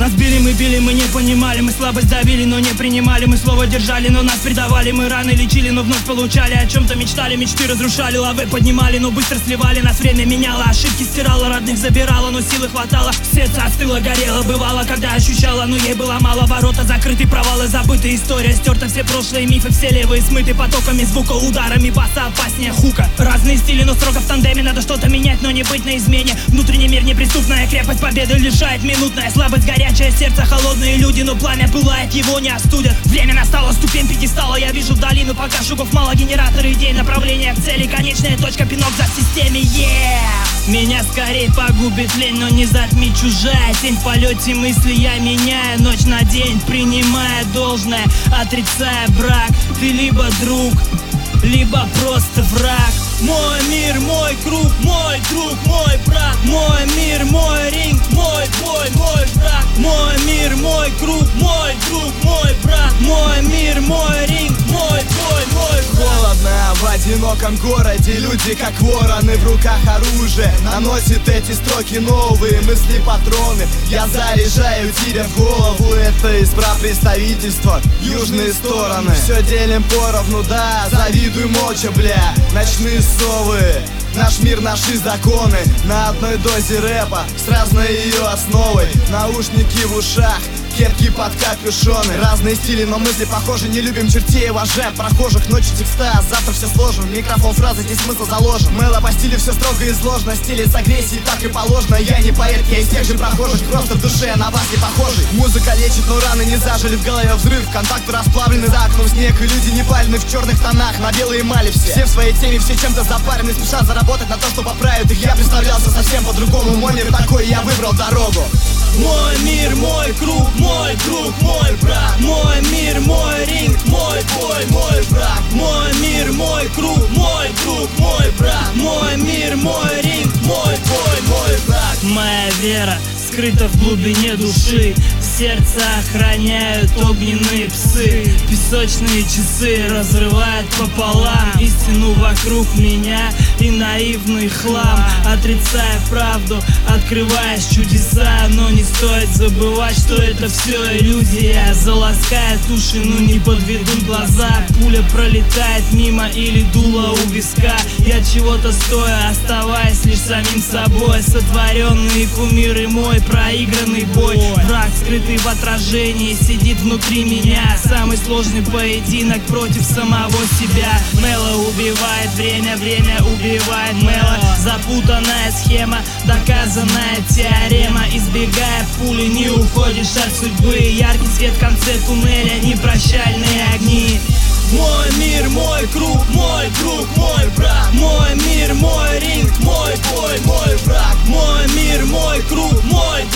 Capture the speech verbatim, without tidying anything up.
Нас били, мы били, мы не понимали, мы слабость давили, но не принимали. Мы слово держали, но нас предавали. Мы раны лечили, но вновь получали. О чем-то мечтали, мечты разрушали. Лавы поднимали, но быстро сливали. Нас время меняло, ошибки стирало, родных забирало, но силы хватало. Сердце остыло, горело, бывало, когда ощущала, но ей было мало. Ворота закрыты, провалы забыты, история стерта. Все прошлые мифы, все левые смыты потоками звука, ударами баса, опаснее хука. Разные стили, но строго в тандеме. Надо что-то менять, но не быть на измене. Внутренний мир неприступная крепость, победы лишает минутная слабость. Горячее сердце, холодные люди, но пламя пылает, его не остудят. Время настало, ступень пьедестала. Я вижу долину, пока шагов мало. Генератор идей, направление к цели, конечная точка, пинок за системе. Yeah! Меня скорее погубит лень, но не затмит чужая тень. В полете мысли я меняю ночь на день, принимая должное, отрицая брак. Ты либо друг, либо просто враг. Мой мир, мой круг, мой друг, мой брат. Мой мир, мой ринг, мой бой, мой враг. Мой мир, мой круг, мой друг, мой брат. Мой мир, мой ринг, мой бой, мой враг. Холодно в одиноком городе, люди как вороны, в руках оружие. Наносит эти строки новые мысли, патроны. Я заряжаю тебе в голову, это из представительства южные стороны. Все делим поровну, да, завидуй молча, бля. Ночные совы, наш мир, наши законы. На одной дозе рэпа, с разной ее основой. Наушники в ушах, кепки под капюшоны. Разные стили, но мысли похожи. Не любим чертей, уважаем прохожих. Ночью текста, завтра все сложим. Микрофон, фразы, здесь смысл заложен. Мэло по стилю все строго и сложно. Стили с агрессией, так и положено. Я не поэт, я из тех же прохожих. Просто в душе на вас не похожий. Музыка лечит, но раны не зажили. В голове взрыв, контакты расплавлены. За окном снег, и люди не палены в черных тонах. На белой эмали все, все в своей теме, все чем-то запарены. Спешат заработать на то, что поправят их. Я представлялся совсем по-другому. Мой мир такой, я выбрал дорогу. Мой мир, мой круг, мой друг, мой брат. Мой мир, мой ринг, мой бой, мой враг. Мой мир, мой круг, мой друг, мой брат. Мой мир, мой ринг, мой бой, мой враг. Моя вера скрыта в глубине души. Сердце охраняют огненные псы. Песочные часы разрывают пополам истину вокруг меня и наивный хлам. Отрицая правду, открываешь чудеса. Но не стоит забывать, что это все иллюзия. Заласкает уши, но не подведут глаза. Пуля пролетает мимо или дуло у виска. Я чего-то стою, оставаясь лишь самим собой. Сотворенные кумиры, мой проигранный бой. Враг скрытый в отражении сидит внутри меня. Самый сложный поединок против самого себя. Мэло убивает время, время убивает Мэло. Запутанная схема, доказанная теорема. Избегая пули, не уходишь от судьбы. Яркий свет в конце туннеля, непрощальные огни. Мой мир, мой круг, мой друг, мой брат. Мой мир, мой ринг, мой бой, мой враг. Мой мир, мой круг, мой